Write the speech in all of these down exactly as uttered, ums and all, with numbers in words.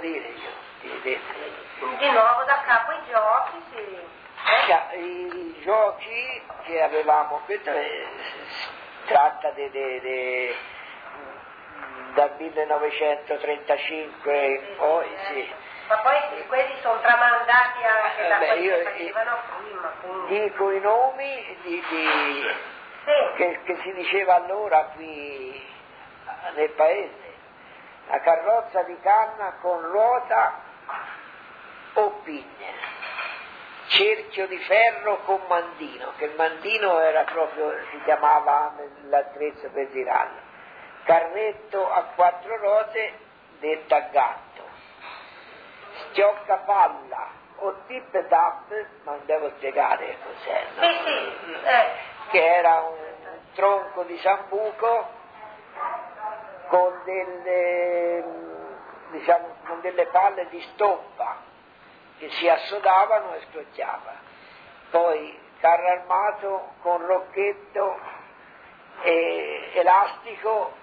dire io, di, di, di nuovo da capo i giochi, sì. Eh? I, I giochi che avevamo, questo è, tratta de, de, de, dal millenovecentotrentacinque in poi, sì. Ma poi quelli sono tramandati anche da Beh, quelli io, che facevano prima. Quindi. Dico i nomi di, di, sì. che, che si diceva allora qui nel paese. La carrozza di canna con ruota o pigne, cerchio di ferro con mandino, che il mandino era proprio, si chiamava l'attrezzo per tirarlo, carretto a quattro ruote detta gatto, schioccapalla o tip tap, non devo spiegare cos'è, no? Sì, sì. Eh. Che era un tronco di sambuco con delle, diciamo, con delle palle di stoppa che si assodavano e scrocchiava. Poi carro armato con rocchetto e elastico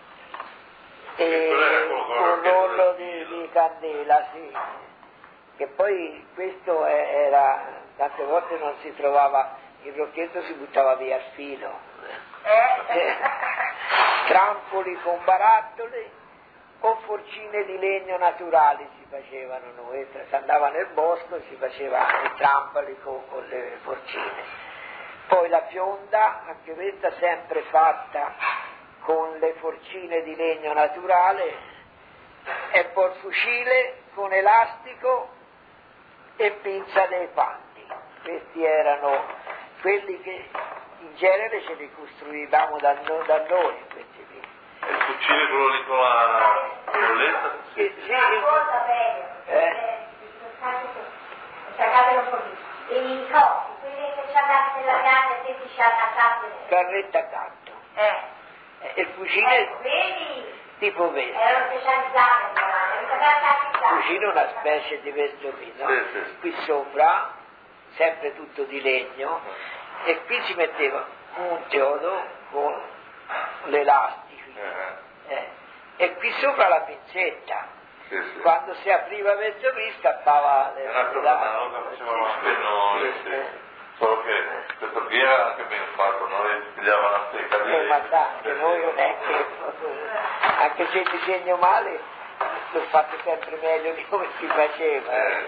e un rollo di, di candela, sì. Che poi questo era, tante volte non si trovava, il rocchetto si buttava via il filo. Eh? Trampoli con barattoli o forcine di legno naturali si facevano noi, si andava nel bosco e si faceva i trampoli con, con le forcine. Poi la fionda, anche questa sempre fatta con le forcine di legno naturale, e poi il fucile con elastico e pinza dei panni. Questi erano quelli che in genere ce li costruivamo da, no, da noi, questi lì. E il fucile quello lì con la rolletta? Sì, sì, sì. Una cosa bella, Eh? cercatelo un po' lì. E i cosi, quelli che ci andate nella pianta e che ci attaccate. Carretta accanto. Eh. E il fucile Eh, vedi? tipo questo. Erano specializzate, Il fucile è una specie di vestomino, Sì, sì. qui sopra, sempre tutto di legno, e qui si metteva un chiodo con l'elastico, Eh, eh, e qui sopra la pinzetta. sì, sì. Quando si apriva verso qui scappava le È una cosa analoga facevamo anche noi, sì. eh. Solo che questo qui era anche ben fatto, noi pigliavano la stecca di Eh, ma sa, che noi non è che, anche se disegno male, l'ho fatto sempre meglio di come si faceva. Eh.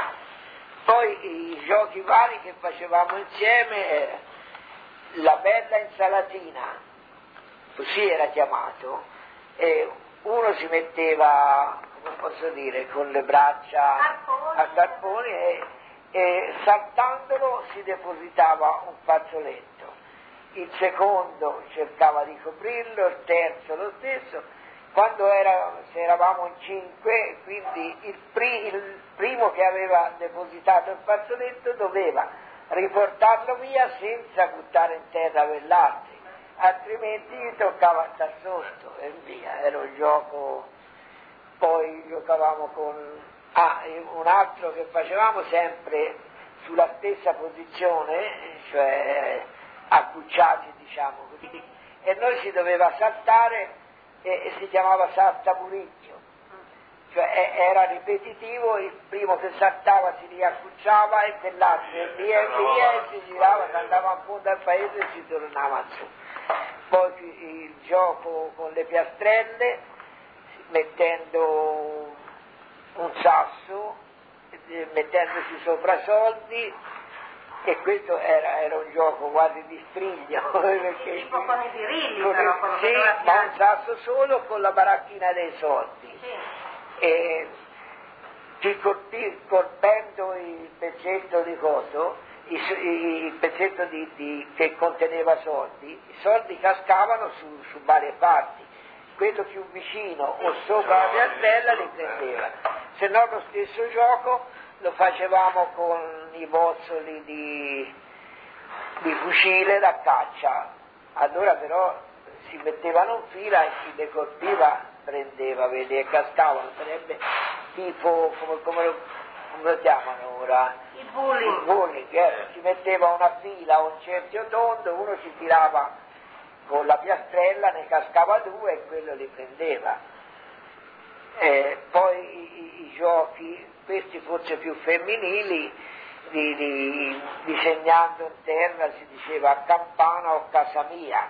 Poi i giochi vari che facevamo insieme era la bella insalatina, così era chiamato, e uno si metteva, come posso dire, con le braccia Carponi. a carponi e, e saltandolo si depositava un fazzoletto. Il secondo cercava di coprirlo, il terzo lo stesso. Quando era, se eravamo in cinque, quindi il, pri, il primo che aveva depositato il fazzoletto doveva riportarlo via senza buttare in terra quell'altro, altrimenti gli toccava star sotto e via, era un gioco. Poi giocavamo con ah, un altro che facevamo sempre sulla stessa posizione, cioè accucciati, diciamo così, e noi si doveva saltare e, e si chiamava saltaburicchio, cioè era ripetitivo, il primo che saltava si riaccucciava e quell'altro e via e via e si girava, si andava a fondo al paese e si tornava su. Poi il gioco con le piastrelle, mettendo un sasso, mettendoci sopra soldi, e questo era, era un gioco quasi di striglio. Perché Tipo con i birilli, con però, il, quello sì, che doveva ma un sasso solo con la baracchina dei soldi. Sì. E ci colpì, colpendo il pezzetto di coso, il, il pezzetto di, di, che conteneva soldi, i soldi cascavano su, su varie parti, quello più vicino o sopra la piastrella li prendeva, se no lo stesso gioco lo facevamo con i bozzoli di, di fucile da caccia, allora però si mettevano in fila e chi le colpiva prendeva, vedi, e cascavano, sarebbe tipo, come, come, lo, come lo chiamano ora? Il bullying. Il bullying, eh? Si metteva una fila o un cerchio tondo, uno ci tirava con la piastrella, ne cascava due e quello li prendeva. Eh, poi i, i giochi, questi forse più femminili, di, di, disegnando in terra si diceva a campana o casa mia,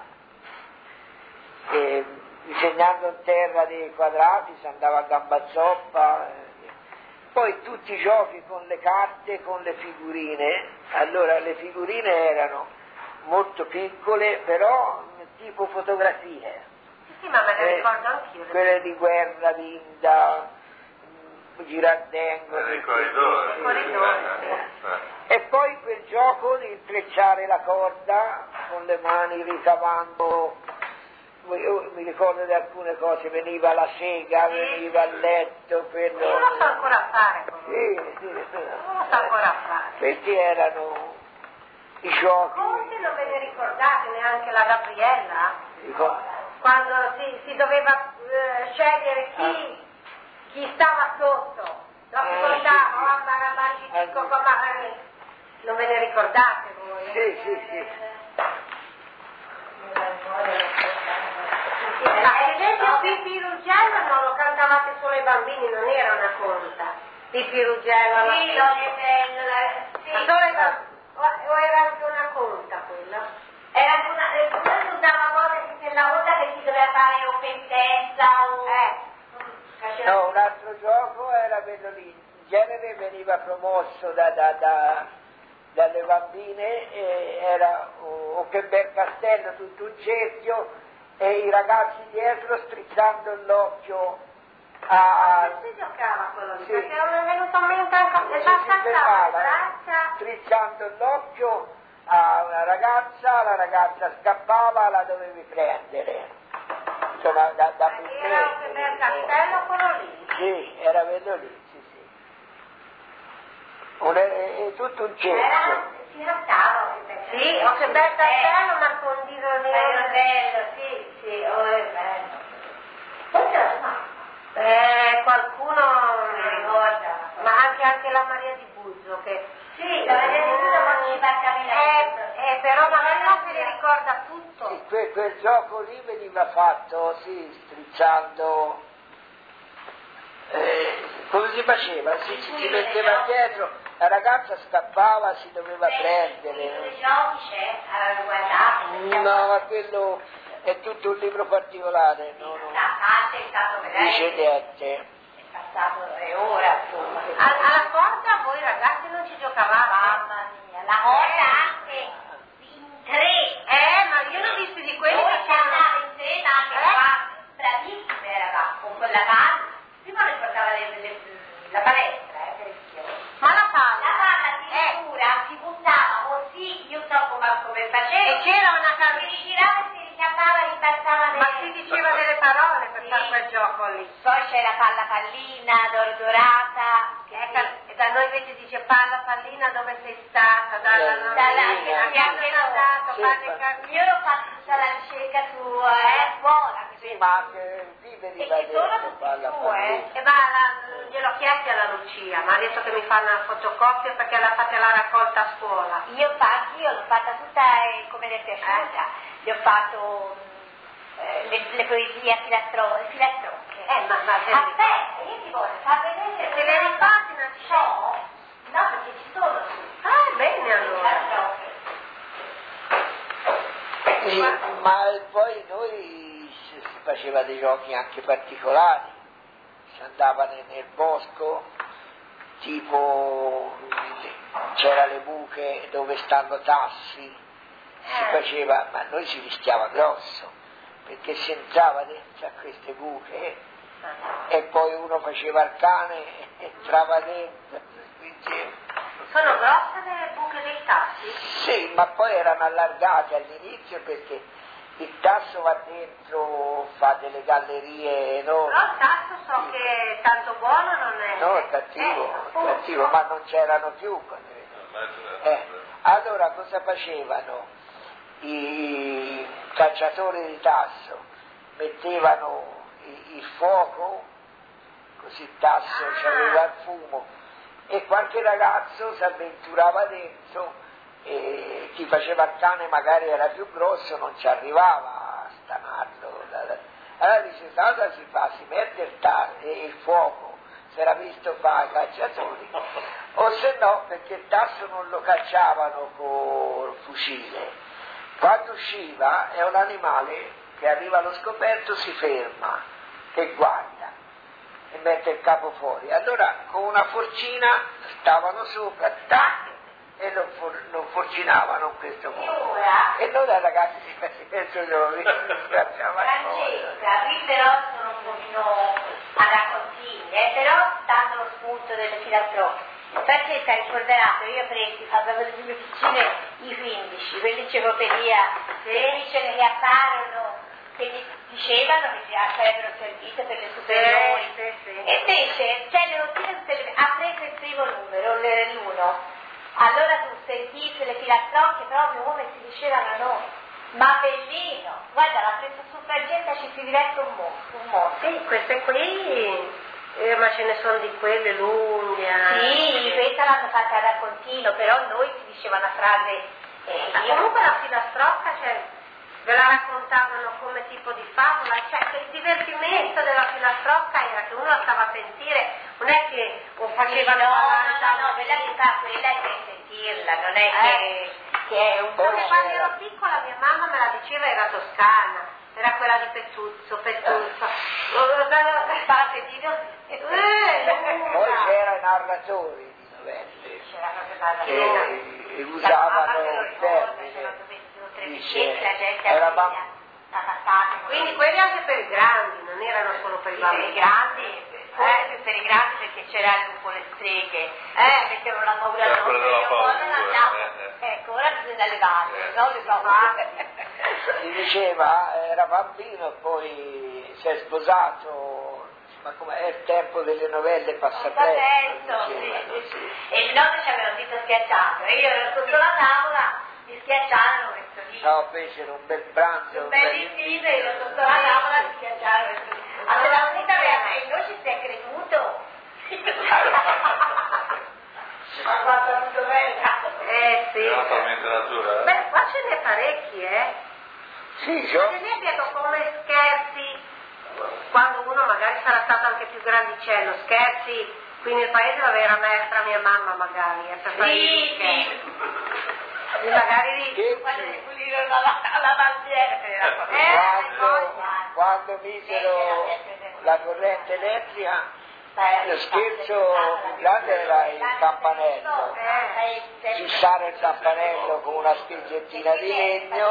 e, disegnando in terra dei quadrati si andava a gamba zoppa, eh. Poi tutti i giochi con le carte, con le figurine. Allora le figurine erano molto piccole, però tipo fotografie. Sì, ma me le Eh, ricordo anch'io. quelle di Guerra Vinda, Girardengo. Nei corridori. Nei corridori, Eh, E poi quel gioco di intrecciare la corda con le mani ricavando, io mi ricordo di alcune cose, veniva la sega, veniva il letto, quello... Io lo so ancora fare. Sì, sì, Non lo so ancora fare. questi erano i giochi. Forse non ve ne ricordate neanche la Gabriella? Dico, Quando si, si doveva eh, scegliere chi, chi stava sotto, lo Ah, ricordavo, sì, sì. mamma Ramarci, Ah, Chico, sì. Comari. Non ve ne ricordate voi? sì, sì, sì. Ma ad esempio Pippi Ruggello non lo cantavate solo ai bambini, non era una conta. Pippi Ruggello alla Sì, fine. lo che bello, la- sì. Ma solo ai bambini. O, o era anche una conta quello? Era una, eh, noi si usava cose che la volta che si doveva fare o pentezza o... Eh. faceva- No, un altro gioco era quello lì, in genere veniva promosso da, da, da, dalle bambine, e era o, o che bel castello, tutto un cerchio, e i ragazzi dietro strizzando l'occhio a... Non si giocava quello lì, Sì. perché non è venuto in mente anche si e basta le fermava, braccia. strizzando l'occhio a una ragazza, la ragazza scappava, la dovevi prendere. Insomma, da, da Era un che bel castello quello lì. Sì, era quello lì, sì, sì. Un, è, è tutto un cerchio. Era, si trattava. Sì, oh che bel castello, ma con Dino Bello, Leone. bello, sì, sì, oh, è bello. Forse lo fa. Eh, qualcuno Mi ricorda. ma anche, anche la Maria di Buzzo che Sì, la Maria di Buzzo quando ci fa camminare. eh, eh, però magari non si ricorda tutto. Sì, que- quel gioco lì veniva fatto, sì, strizzando, eh, come si faceva? Si, si, si metteva dietro, la ragazza scappava, si doveva I prendere. giochi c'è, allora guardate. No, ma quello è tutto un libro particolare, no, no, La parte è stato dice veramente, niente. è passato tre ore, insomma. Al- alla corda voi ragazzi non ci giocavate? Mamma mia, la corda anche in tre. Eh, ma io ne ho visti di quelli Noi che ci andava in tre, ma anche Eh? qua, bravissime eravamo, con quella palla. Prima mi portava le, le, la palestra, eh, per esempio. Ma la palla? La palla addirittura si buttava così, io so come, come facevo. E c'era una Si canzone. rigirava e si richiamava, ribaltava le... Ma si diceva delle parole per Sì. fare quel gioco lì. Poi c'era palla pallina, d'oro dorata. Che Ecco, e da noi invece dice palla pallina dove sei stata, dalla Eh, nonna, dalla- a chi è andato, Sì, pane ma- car- Io l'ho fatto tutta la ricerca su eh, scuola. Sì, ma anche qui veniva E ci sono detto tutti palla su, pallina. eh. E va, la- gliel'ho chiesto alla Lucia, ma ha detto che mi fa una fotocopia perché l'ha fatta la raccolta a scuola. Io infatti io l'ho fatta tutta eh, come le è piaciuta. Le ho fatto eh, le, le poesie a filastrocche. filastrocche. Eh, ma, ma Aspetta, io ti voglio far vedere. se le rifatti una No, no, perché ci sono su. Ah, bene allora. Filastrocche. Sì, ma poi noi si si faceva dei giochi anche particolari, si andava nel, nel bosco, tipo c'era le buche dove stanno tassi, si Eh. faceva, ma noi si rischiava grosso, perché si entrava dentro a queste buche e poi uno faceva il cane e entrava dentro, quindi... Sono grosse le buche dei tassi? Sì, ma poi erano allargate all'inizio perché il tasso va dentro, fa delle gallerie enormi. Però il tasso so che tanto buono non è. No, è cattivo, Eh, è appunto. cattivo, ma non c'erano più. quando- Eh, allora cosa facevano? I cacciatori di tasso mettevano i- il fuoco, così il tasso Ah. c'aveva il fumo, e qualche ragazzo si avventurava dentro e chi faceva il cane magari era più grosso, non ci arrivava a stanarlo. Allora dice, cosa si fa? Si mette il, ta- il fuoco, si era visto fare i cacciatori, o se no perché il tasso non lo cacciavano col fucile. Quando usciva è un animale che arriva allo scoperto, si ferma, che guarda e mette il capo fuori. Allora con una forcina stavano sopra, tac, e lo, for- lo forcinavano in questo modo. E noi da ragazzi si pensano di Francesca, qui però sono un pochino a raccontini, eh, però dando lo spunto delle filastrocche. Francesca ricorderà che io ho preso quando avevo le mie piccine i quindici, quell'enciclopedia, le vicine che apparono, che gli dicevano che sarebbero servite per le superiori. Sì, sì, sì. E invece c'è le notizie tutte le... ha preso il primo numero, l'uno. Allora tu sentisse le filastrocche proprio come si dicevano noi, ma bellino, guarda l'ha preso su Francesca, ci si diverte un mondo, un mondo. Sì, queste qui, eh, ma ce ne sono di quelle lunghe. Sì, questa l'hanno fatta a raccontino, però noi si diceva una frase. Eh, Ma io... comunque la filastrocca, cioè, ve la raccontavano come tipo di favola, cioè che il divertimento della filastrocca era che uno la stava a sentire, non è che lo facevano no, parlare no, da no, no, quella si fa, quella è per sentirla, non è Eh. che, che è un po'. Perché quando ero piccola mia mamma me la diceva, era toscana, era quella di Pettuzzo, Pettuzzo. Fa sentito? Eh, Poi c'erano i narratori di novelle C'era proprio bella che cosa. e usavano il il termine, dice, era la passata. Quindi quelli anche per i grandi, non erano solo per i per i bambini. grandi, forse più per i grandi perché c'era anche un po' le streghe, eh, mettevano la paura Era no, quella della io paura, poi non andavo. eh, Ecco, ora bisogna levarle, Eh. no? Le paure. si diceva, era bambino e poi si è sposato, ma come è il tempo delle novelle passa Passa presto, presto, dicevano, sì, sì. E il nonno ci aveva un dito schiacciato, e io ero sotto la tavola, mi schiacciarono questo dito. No, fecero un bel pranzo, Un bel invito, io ero sotto la tavola, mi schiacciarono questo dito. Allora la vita veramente, noi ci si è creduto. Ma guarda tutto bene. Eh sì. Era talmente naturale. Beh, qua ce n'è parecchi, eh. Sì, Ma io, ne vedo come scherzi, quando uno magari sarà stato anche più grandicello, scherzi, qui nel paese dove era maestra mia mamma magari, eh, per fare gli Sì, scherzi. sì. E magari che- Quando si pulirono la, la bandiera per la quando, quando misero la corrente elettrica, lo scherzo più grande era il campanello, fissare il campanello con una spingettina di legno,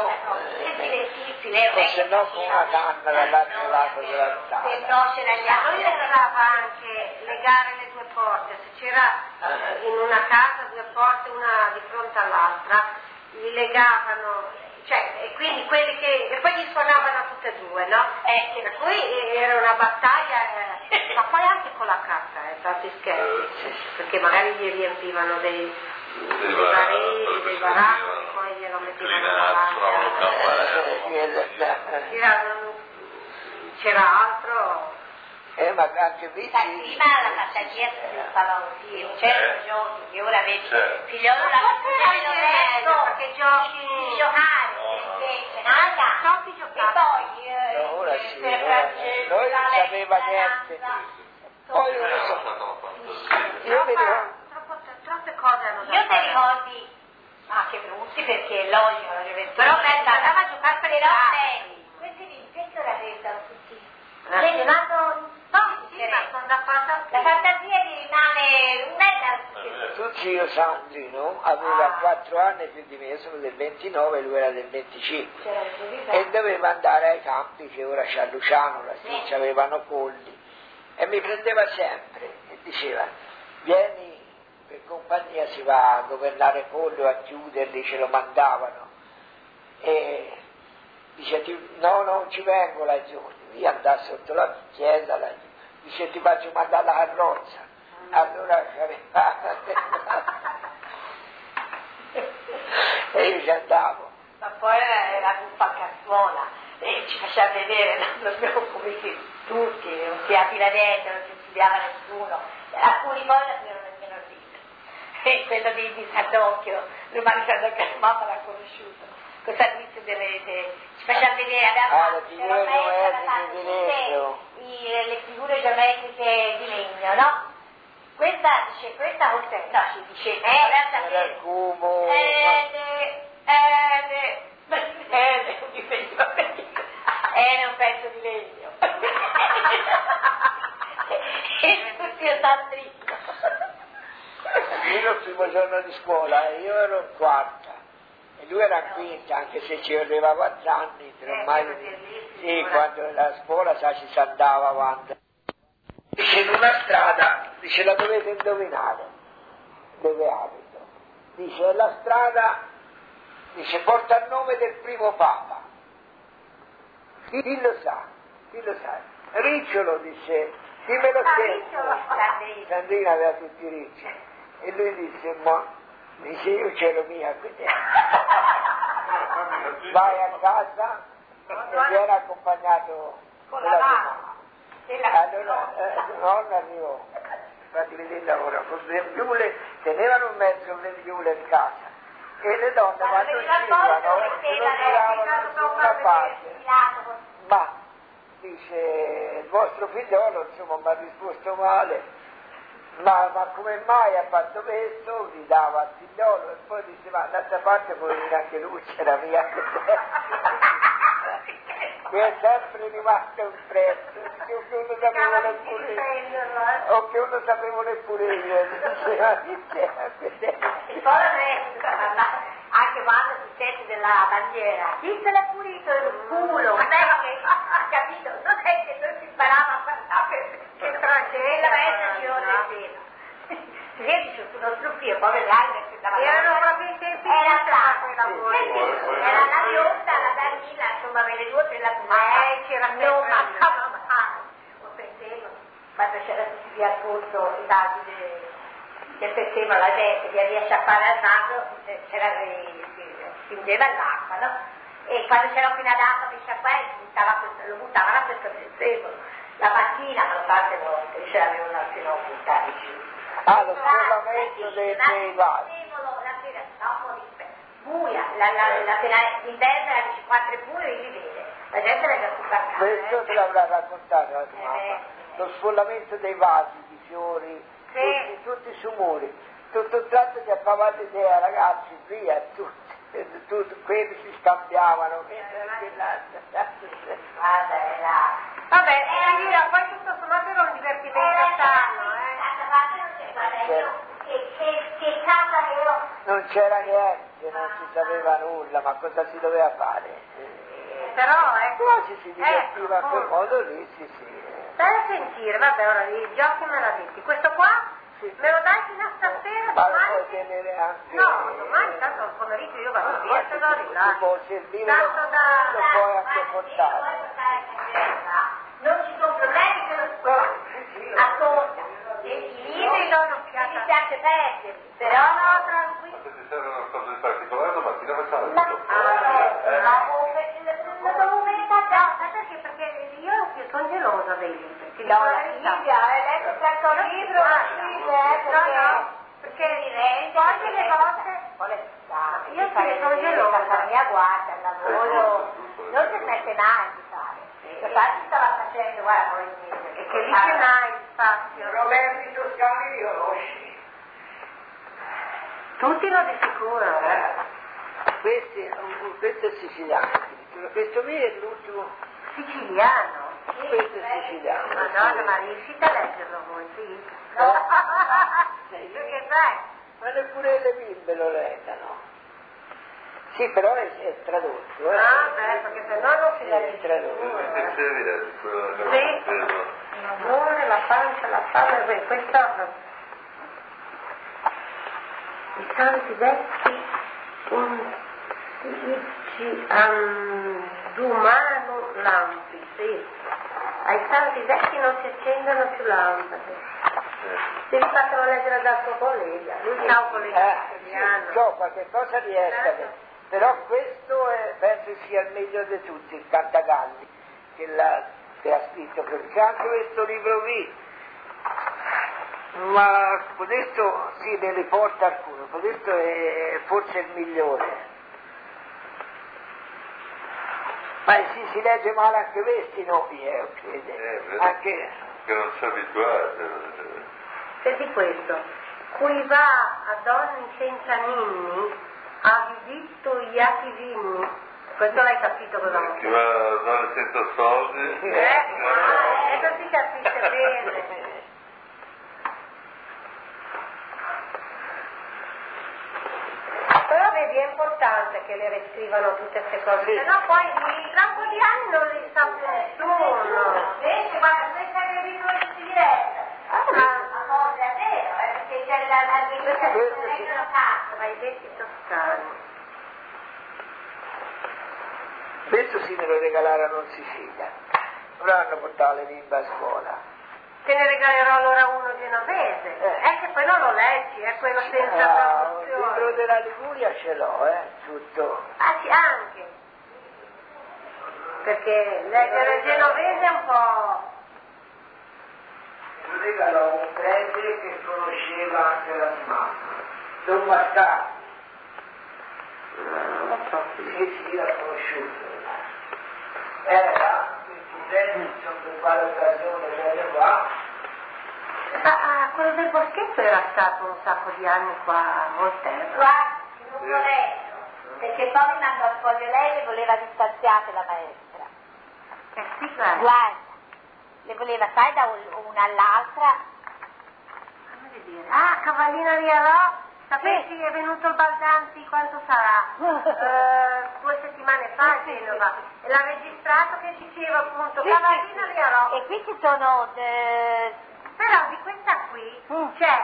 o se no con una canna dall'altro lato della strada. a noi andava anche legare le due porte, se c'era eh, in una casa due porte, una di fronte all'altra, li legavano, cioè, e quindi quelli che, e poi gli suonavano tutte e due, no? Eh, Per cui era una battaglia, eh, ma poi anche con la carta, eh, tanti scherzi, perché magari gli riempivano dei, dei barili, dei baracchi, e poi glielo mettevano davanti. C'era, c'era altro. Eh, ma anche lì Sai, sì. prima la fantasia si sviluppava così, non c'erano giochi, che ora vedi, Certo. figliolo la Forse meglio, perché giochi. di giocare, invece, nada, Troppi e giocati. poi, eh, No, ora il sì, per ora- Francesca, noi non lei, sapeva la niente. danza. Poi Era non so, stata una fantasia. io mi ricordo, Troppo, troppo, troppe cose hanno da Io te fare. ricordi, ah che brutti perché è logico, non deve Però Bella andava a giocare per i però casi. lei, questi di questo la restano tutti. Ah. Lei rimangono, no, Sì, ma sono da fantasia. la fantasia gli rimane un Eh, suo zio Sandrino aveva quattro anni più di me, io sono del ventinove, lui era del venticinque, e doveva andare ai campi che ora c'è a Luciano, là sì, Sì. avevano polli, e mi prendeva sempre e diceva, vieni, per compagnia si va a governare polli o a chiuderli, ce lo mandavano, e dice, ti- no, non ci vengo laggiù, io andavo sotto la chiesa laggiù, dice, ti faccio mandare la carrozza. Allora e io ci andavo. Ma poi era un paccazuola e ci faceva vedere, non proprio come che tutti, non si apila dentro, non si studiava nessuno, alcuni poi non avevano nemmeno il dito. E quello di, di Sant'Occhio, l'umano Sant'Occhio, la mamma l'ha conosciuto, questo servizio dovete, ci facciamo vedere, abbiamo Ah, fatto, le figure c'era un maestro che geometriche ha fatto di tutte legno. i- le figure geometriche di legno, no? Questa dice, questa forse, no, ci dice, eh, Era il cubo. eh, eh, eh, eh, un difensore di- era un pezzo di legno. E tutti a San Trino. Io il primo giorno di scuola, io ero in quarta e lui era in quinta, anche se ci aveva quattro anni, però Eh, mai perché lì si sì, ora- quando la scuola sa, ci si andava avanti. Dice in una strada, dice la dovete indovinare, dove abito. Dice la strada, dice porta il nome del primo papa. Chi, chi lo sa? Chi lo sa? Ricciolo dice, dimmelo Ah, te. Ricciolo. Sandrino. Sandrina aveva tutti i ricci. E lui disse, ma dice io c'ero mia qui dentro. Vai a casa e viene accompagnato Con con la la tua mano. mamma. E la- Allora eh, nonna arrivò, fatti vedere il lavoro, con le viule, tenevano in mezzo le viule in casa e le donne Ma quando non mi racconto uscivano che se lo c'era, tiravano su una parte. filato. Ma dice il vostro figliolo insomma mi ha risposto male, ma, ma come mai ha fatto questo? Gridava al figliolo e poi diceva d'altra parte poi venire anche lui, c'era mia mi è sempre rimasto impresso, che uno sapeva neppure io, o che uno sapevo neppure io, E poi adesso, anche quando si sente della bandiera, chi se l'è pulito il culo? Non è che, capito? Non è che non si sparava a parlare, che tragedia, la maestra ci ordinava. Si vede su uno struffio, poi le altre che davano. Erano proprio in tempi Era di stato, quei lavori. era la bionda, la Danila, insomma, me le due per la Eh, c'era non sempre mancava mai. Lo pensevo, quando c'era tutti via ascolto i dati che pensavano la gente che riesce a fare al naso, c'era si spingeva l'acqua, no? E quando c'era appena data per sciacquare lo buttavano a questo pensavo. La mattina, ma lo fate volte, ce l'avevano fino a buttare giù. Ah, lo scollamento dei, dei vasi. La sera dopo buia, la, la, la sera d'inverno era cinquanta buio e li vede. La gente l'ha già sparcata. Questo te l'avrà raccontato la tua mamma. Lo sfollamento dei vasi, di fiori, Sì. tutti, tutti su muri. Tutto un tratto ti appava l'idea, ragazzi, via, tutti, tutti, quelli si scambiavano. Guarda, era... Vabbè, eh, mira, poi tutto sommato era un divertimento sano, eh. Che, che, che casa che io... Non c'era niente, non si sapeva nulla, ma cosa si doveva fare? Però, ecco. Però ci si divertiva ecco, a quel modo lì, sì, sì. Stai a sentire, vabbè, ora i giochi me l'ha detti. Questo qua Sì. me lo dai fino a stasera, Ma lo domani? puoi tenere anche... No, domani tanto al pomeriggio io vado via, se no Tu rilascio. puoi servire, Tanto da... lo puoi anche portare. Non ci sono problemi con lo sport. Ascolta, i libri non mi piace perderli, però no, tranquillo. Se ti serve una cosa di particolare, domattina facciamo Ma, tutto. ah, ma lo devo mettere già. Ma perché? Perché io sono gelosa dei libri. Ti No, dico la la verità. Silvia, hai letto questo libro? No, no, perché poi le cose... Io se ne sono gelosa. La mia guarda, il lavoro, non si smette mai di fare. Infatti stava facendo, guarda, voi E che lì ce n'hai il spazio. Roberti Toscani li conosci? Tutti lo di sicuro. Eh. Questi, questo è siciliano, questo qui è l'ultimo, Siciliano. questo è siciliano. Madonna, ma riuscite a leggerlo voi, sì? No. Perché sai? Ma neppure le bimbe lo leggano. Sì, però è, è tradotto, eh. Ah, beh, perché se no non si Sì, legge. è tradotto. Che serie? Quello che Sì. abbiamo preso. L'amore, la pancia, la fame, beh, questo... I santi detti undici andumano lampi, sì. Ai santi detti non si accendono più lampade. Devi fartelo leggere dal tuo collega, lui sa un collega Eh, sì, italiano. so, qualche cosa riesce a vedere. Però questo è, penso sia il meglio di tutti, il Cantagalli, che, la, che ha scritto, perché anche questo libro qui, ma questo sì, ne riporta alcuno, questo è forse il migliore. Ma si, si legge male anche questi nomi, eh, credo. Eh, Anche... Che non si abituate. Senti questo, cui va a donne senza ninni, ha visto gli atti vinni. Questo l'hai capito cosa vuol Chi dire? va a dare senza soldi. Eh, ah, e non si capisce bene. Però vedi, è importante che le riscrivano tutte queste cose, Sì. se no poi tra un po' di anni non li sa più nessuno. Invece guarda, questa che vi si diretta. Ah, A volte è vero, eh, perché c'è la la rivista che non rendono cazzo. ma i detti toscani. Questo si me lo regalarono in Sicilia. Ora hanno portato le bimbe a scuola. Te ne regalerò allora uno genovese. Eh. È che poi non lo leggi, è quello senza Ah, il libro traduzione. della Liguria ce l'ho, eh, tutto. Ah sì, anche. Perché leggere il genovese è un po'. Mi regalò un prete che conosceva anche la mamma, Don Mascaro. Non lo so. Sì, sì, l'ha conosciuto. Era questi preti, insomma, per quale occasione venne qua. Ah, ah, quello del boschetto era stato un sacco di anni qua a Volterra. Guarda, non vorrei, perché poi mi mandò al foglio lei e voleva distanziate la maestra. Eh sì, guarda. Guarda, le voleva, sai, da un- una all'altra. Fammi vedere. Ah, Cavallina Rialò, sapessi che è venuto il Baldanzi, quanto sarà? Eh, due settimane fa a Genova. E l'ha registrato che diceva appunto Sì, Cavallina sì, sì. Rialò. E qui ci sono... eh, Però di questa qui Mm. c'è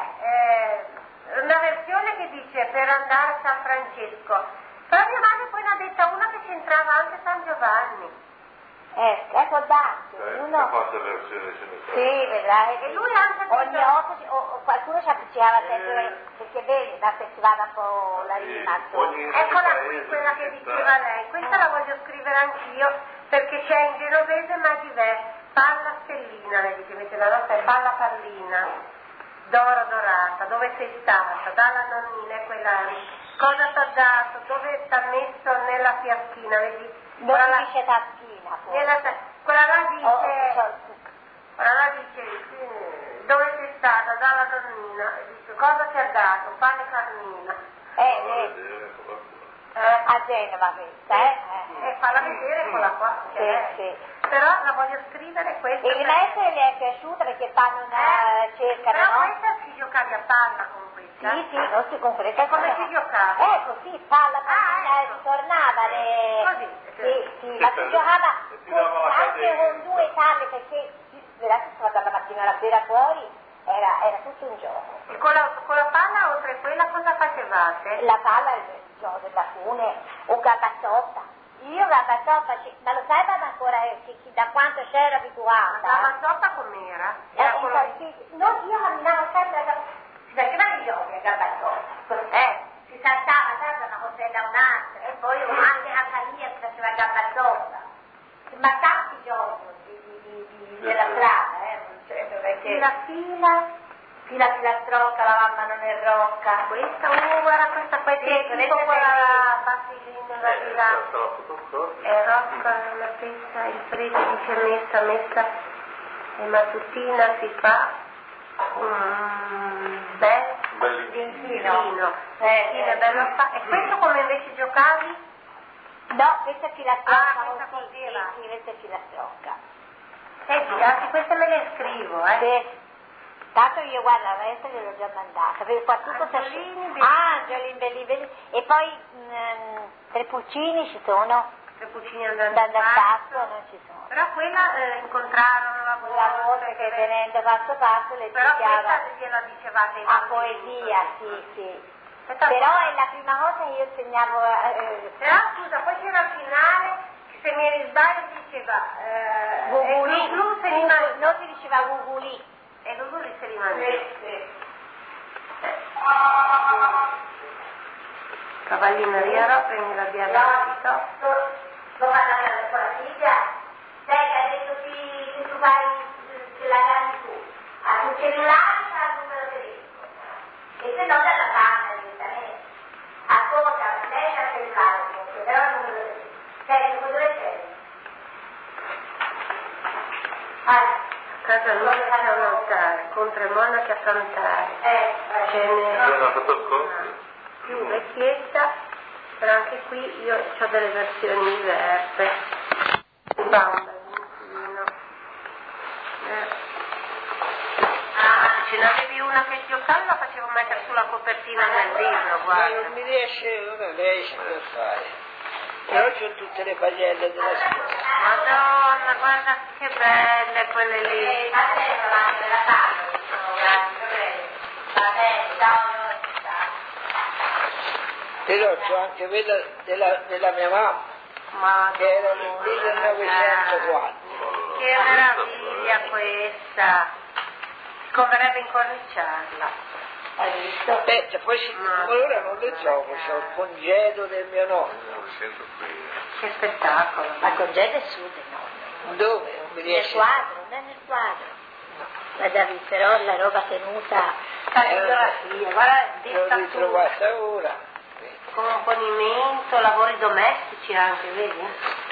eh, una versione che dice per andare a San Francesco. Però mia madre poi ne ha detta una che c'entrava anche San Giovanni. eh, ecco darsi, Eh, uno... quante versioni ce ne sono? Sì, vedrai. E lui anche Ogni questo- volta ci- o, o qualcuno ci avvicinava sempre, perché vedi, da se si vada un po' la Sì, rima, ogni- insomma. Eccola paese, qui, quella che città. diceva lei. Questa la voglio scrivere anch'io perché c'è in genovese ma diverso. Palla stellina, lei dice, invece la nostra è palla pallina, d'oro dorata, dove sei stata? Dalla nonnina, è quella, cosa ti ha dato? Dove ti ha messo nella fiaschina, vedi? Non Quella si là- dice taschina, poi. nella, quella là dice, Oh, oh, quella là dice, sì, dove sei stata? Dalla nonnina, dice, cosa ti ha dato? Pane carnina. eh, Fa eh, vedere, eccola qua. Eh, a Genova questa, eh? e eh. falla vedere quella qua. Sì, che è. sì. Però la voglio scrivere questa. E le per- maestre le è piaciuta perché fanno una Eh, cercano, però no? questa si giocavi a palla con questa. Sì, sì, non si concreta. E come si giocava? Eh, così, palla, palla, Ah, ecco. si tornava le... Così. Sì, sì, ma si per- giocava e si con- dava la anche cadenza. con due talle perché, vedete, si fa dalla mattina alla sera fuori, era, era tutto un gioco. E con la, con la palla, oltre a quella, cosa facevate? La palla, il gioco della fune, o gabbatotta. Io gabbatotta, ci- ma lo sai ma ancora eh, chi- chi- da quanto c'ero abituata? La mazzoppa com'era? Eh, Era con la- infatti, no, io camminavo sempre a gab- si facevano i giochi a gabbatotta. Eh, Si saltava da una cosella a un'altra e poi anche a Calia si faceva a gabbatotta. Ma tanti giochi di, di, di, di, della strada, eh, cioè, perché fila fila. fila fila trocca, la mamma non è rocca. Questa, uh, guarda questa qua, Sì, che è questa tipo è quella basilina, la Eh, fila. sta la fotocopia. È rocca, la testa, il prete dice messa, messa, e mattutina si fa un bel Bellissimo. dentino. Eh, Sì, eh. è bello fa- E questo come invece giocavi? No, questa è filastrocca, Ah, questa oh, sì, così sì, va. sì, questa è filastrocca. Senti, anche queste me le scrivo, eh. Sì. Tanto io guarda la maestra gliel'ho già mandata, perché qua tutto si Angiolini, asciuga. Belli- Ah, Angiolini, belli, belli. E poi mm, tre pulcini ci sono, Le cucine andando da in passo passo. non ci sono. Però quella eh, incontrarono la La voce. voce che venendo passo passo le Però picchiava questa gliela dicevate ai a bambini. poesia, sì, sì. Aspetta, Però è la prima cosa che io insegnavo... eh, Però scusa, poi c'era il finale, che se mi risbaglio diceva eh, Gugulì, e Gugulù se Gugu- rimane. non si diceva Gugulì. E Gugulì se rimane. sì. Cavallina Riaro, prendi la diabetes. Lo fanno andare con la figlia? Lei che ha detto che, che tu vai, che la dai tu, al cellulare c'ha il numero tedesco, e se no dalla panna direttamente. A cosa, lei c'ha il cellulare, però il numero tedesco. Senti, cosa dove sei? incontra il monaco a cantare. Eh, Ce n'è C'è una fotocopia? una più vecchietta, però anche qui io ho delle versioni diverse. Bamba, l'inquilino. Eh. Ah, ce n'avevi una che il giocare la facevo mettere sulla copertina del libro, Ma guarda. non mi riesce, non riesce a fare. Però c'ho tutte le pagelle della scuola. Madonna, guarda che belle quelle lì. Eh, ma te non anche della casa, sono grandi problemi. Ma te, ciao, io Però c'ho anche quella della, della mia mamma, Madonna, che era nel millenovecentoquattro. che meraviglia questa. Converrebbe incorniciarla. Hai visto? Aspetta, poi ci, Ma- ora non le trovo, c'ho il congedo del mio nonno. Non sento qui. Che spettacolo. Ma il congedo è su del nonno. Dove? Non mi Nel riesce. quadro, non è nel quadro. Guarda, però la roba tenuta, calligrafia, guarda, L'ho detta ritrovata ora. Componimento, lavori domestici anche, vedi?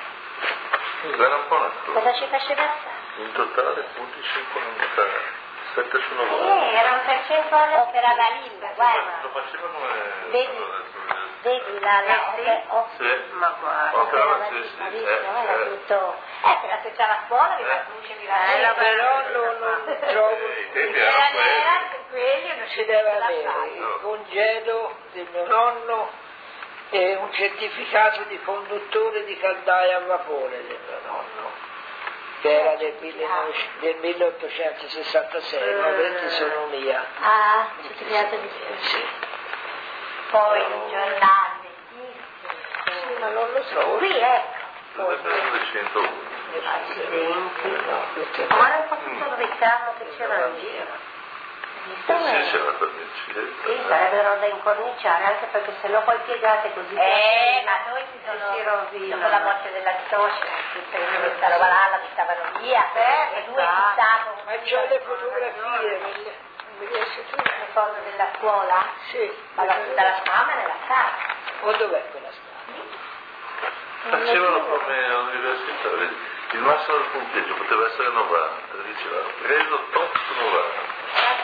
Era un po' una cosa. cosa ci faceva stare? In totale punti cinquanta, sette su Eh, novanta. era un percentuale opera valilla, guarda. Lo faceva come... Vedi, vedi la, la Eh, sì. opera- op- Sì. Ma guarda. opera Opera, valilla, sì, sì, visto? eh, Era eh. tutto... Eh, però se c'è la scuola mi traducevi la Eh, nera. Però non, non trovo. Eh, i tempi Era erano nera, quelli. per quelli non Si si deve la avere fare. il congedo del mio nonno e un certificato di conduttore di caldaia a vapore del mio nonno, che era del, millenovecento del milleottocentosessantasei, ma questi sono mia. Ah, certificato di Sì. Poi un giornale, bellissimo. Sì, ma non lo so. Qui ecco. Nel millenovecentouno. Accidenti. Guarda un po' tutto il ricamo che c'era lì. Visto? Sì, c'era per il Sì, sarebbero da incorniciare, anche perché se no poi piegate così. Eh, ma noi ci sono, si rovina. dopo la morte della Titoce, questa roba là la buttavano via, Eh, e lui esatto. fissavo Ma c'ho le fotografie, non mi riesce più. le cose della scuola, Sì. ma la, dalla mamma nella casa. O dov'è quella strada? Facevano come all'università, vedi? Il massimo del punteggio poteva essere novanta, diceva preso top su novanta.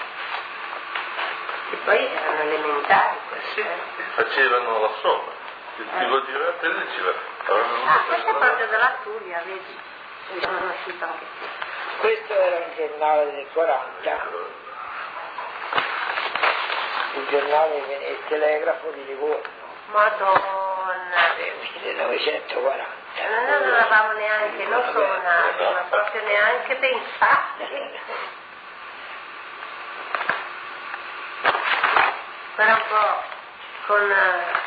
E poi erano elementari Sì, queste. eh. facevano la somma. Il tipo di te diceva, avevano Ah, avuto questa è preso proprio della Puglia, vedi? Sono nascito anche qui. Questo era un giornale del quaranta, il giornale il telegrafo di Livorno Madonna. del millenovecentoquaranta. Noi non eravamo neanche, non sono nati, ma proprio neanche pensati. Era un po' con... eh,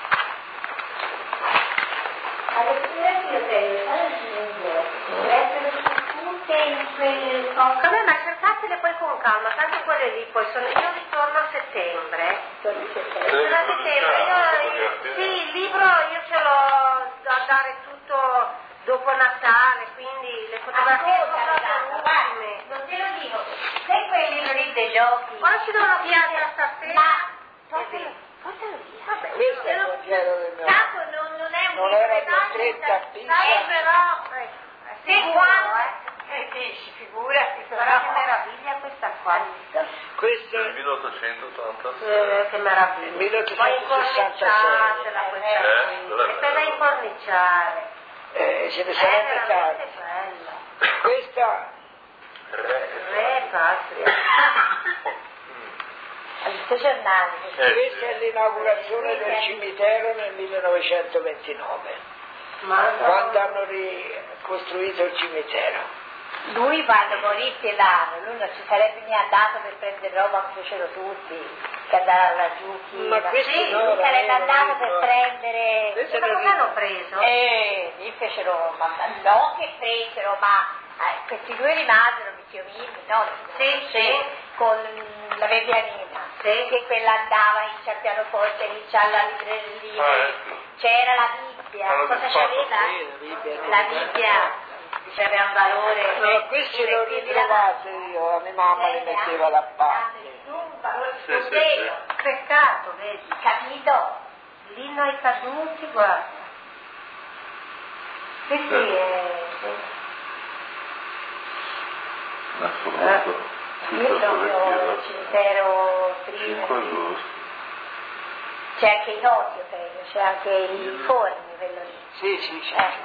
Alle fotografie deve essere tutte in quelle cose. Vabbè, ma cercatele poi con calma, tanto quelle lì poi sono... Io ritorno a settembre. Ritorno a settembre, io, io- sì, il libro io ce l'ho da dare tutto dopo Natale, quindi le fotografie sono proprio ultime. Non te lo dico, se quei libri dei giochi. Ora ci do un'occhiata stasera. Ma portalo, portalo via. Vabbè, Questo è te il lo- congedo del mio Tanto non, non è un Non libro era di di tanto, stretta sai- pizza. sai Eh, però... eh, Se sicuro, quando, eh. eh, sì, si figurati, Guarda che meraviglia questa qua. Questo nel è milleottocentottantasei. Eh, che meraviglia. milleottocentosessantasei. Poi incorniciatela questa Eh, qui. dov'è? È per da incorniciare. Eh, ce ne È sarebbe veramente tanti. bella. Questa Re patria. Ha visto giornali. Eh, Questa è l'inaugurazione del cimitero nel millenovecentoventinove, quando Madonna. hanno ricostruito il cimitero. Lui quando morì Piedano, lui non ci sarebbe né andato per prendere roba come fecero tutti, che andavano laggiù chi. Ma questo sì, no, lui sarebbe no, andato no. per prendere. Questo Ma era come hanno preso? E lì fecero, ma non che presero, ma eh, questi due rimasero, mio zio Mimmi, no? Sì, sì. Con la Vivianina, Sì. che quella andava in c'è al pianoforte, lì c'è la libreria, Ah, ecco. c'era la Bibbia, Hanno cosa disfatto, c'aveva? sì, la Bibbia, La Bibbia, c'aveva un valore. No, questi l'ho ritrovato io, la mia mamma li metteva da parte. Un valore Sì, sì, vero, Peccato, vedi? capito? L'inno ai caduti, guarda. Questi è... una foto. Io proprio il cimitero prima. cinque agosto. C'è anche il Osio, credo, c'è anche i forni, quello lì. Sì, sì, sì. Eh.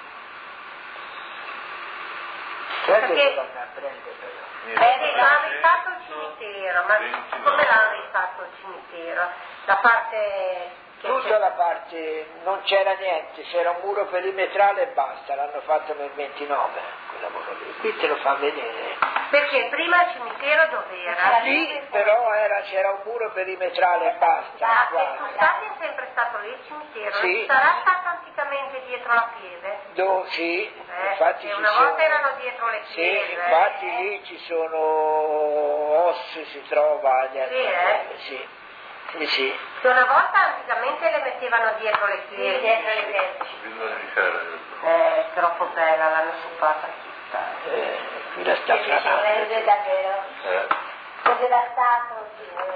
Certo Perché- che vanno a prendere però. Eh, l'hanno rifatto il cimitero, ma come l'hanno rifatto il cimitero? La parte che Tutta c'è- la parte, non c'era niente, c'era un muro perimetrale e basta, l'hanno fatto nel ventinove, quel lavoro lì. Qui te lo fa vedere. Perché prima il cimitero dov'era? Lì però era, c'era un muro perimetrale e basta. Ah, e guarda. tu stati è sempre stato lì il cimitero? Sì. Sarà stato anticamente dietro la pieve? Do- sì, Eh, infatti perché ci una sono, volta erano dietro le sì, pieve. infatti eh. lì ci sono ossi, si trova Sì, eh? sì, sì, sì. Che una volta anticamente le mettevano dietro le Sì, pieve. dietro le pieve. Villa di Michele. Eh, troppo bella, l'hanno occupata tutta. Eh, qui la sta Sì, franando. è davvero. Eh. È devastato, sì.